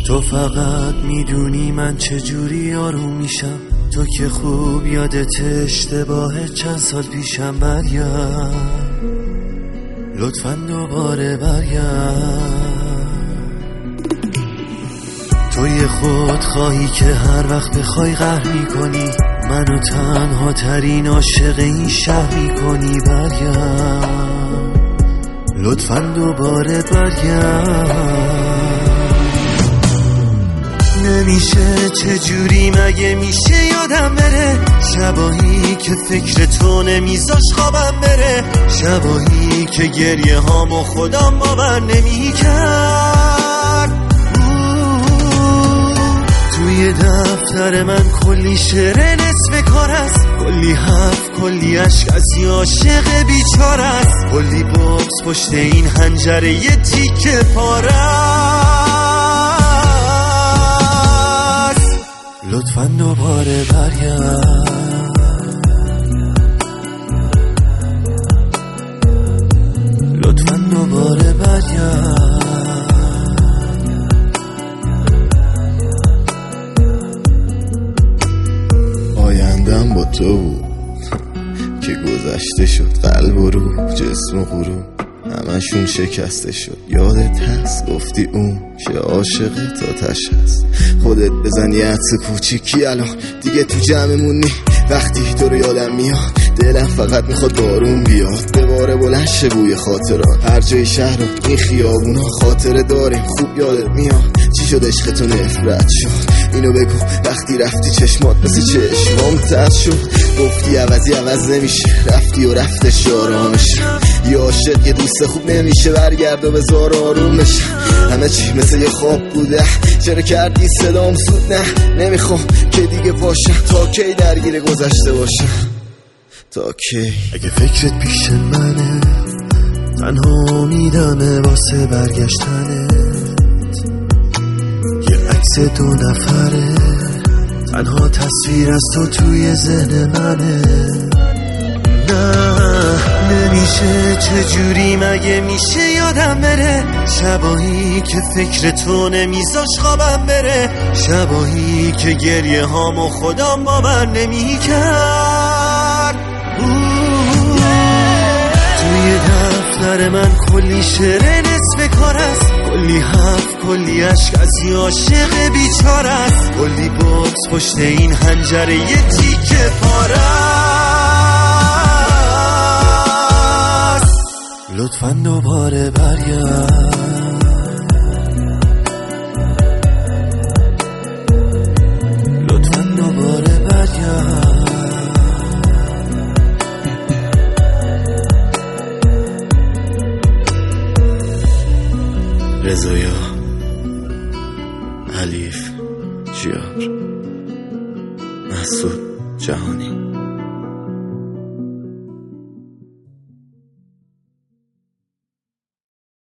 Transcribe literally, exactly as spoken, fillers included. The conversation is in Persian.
تو فقط میدونی من چجوری آروم میشم، تو که خوب یادت اشتباه چند سال پیشم. برگرد لطفاً دوباره برگرد. تو یه خود خواهی که هر وقت بخوای قهر میکنی، منو تنها ترین عاشق این شهر میکنی. برگرد لطفاً دوباره برگرد. نمیشه چجوری مگه میشه یادم بره، شبایی که فکر تو نمیذاش خوابم بره، شبایی که گریه هامو خودم باور نمیکرد. توی دفتر من کلی شعر نصف کار است، کلی حرف کلی عشق از یه عاشق بیچاره است، کلی بغض پشت این حنجره یه تیکه پاره است. لطفاً دوباره برگرد، لطفاً دوباره برگرد. آیندم با تو بود که گذشته شد، قلب و روح جسم و غروب همشون شکسته شد. یادت هست گفتی اون که عاشقه تا تش هست، خودت بزنی عطس کوچیکی الان دیگه تو جمعمونی. وقتی تو رو یادم میاد دلم فقط میخواد بارون بیاد، به باره بلند شه بوی خاطرات. هر جای شهر و این خیابونا خاطره داریم، خوب یادت میاد چی شد عشقتو نفرت شد. اینو بگو وقتی رفتی چشمات مثل چشمام تر شد، گفتی عوضی عوض نمیشه، رفتی و رفتش آرامش. یه عاشق یه دوست خوب نمیشه، برگرد و بذار آرومش. همه چی مثل یه خواب بوده، چرا کردی صدام سود؟ نه نمیخوام که دیگه باشم، تا کی درگیر گذشته باشم، تا کی؟ اگه فکرت پیش منه تنها امیدمه واسه برگشتنت، یه عکس دو نفره تنها تصویر از تو توی ذهن منه. نه نمیشه چجوری مگه میشه یادم بره، شبایی که فکر تو نمیذاش خوابم بره، شبایی که گریه هامو خودم باور نمیکرد. توی دفتر من کلی شعر نصف کار است، کلی حرف کلی عشق از یه عاشق بیچاره است، کلی بغض پشت این حنجره یه تیکه پاره است. لطفاً دوباره برگرد، لطفاً دوباره برگرد. رضایا حلیف جیار مسعود جهانی.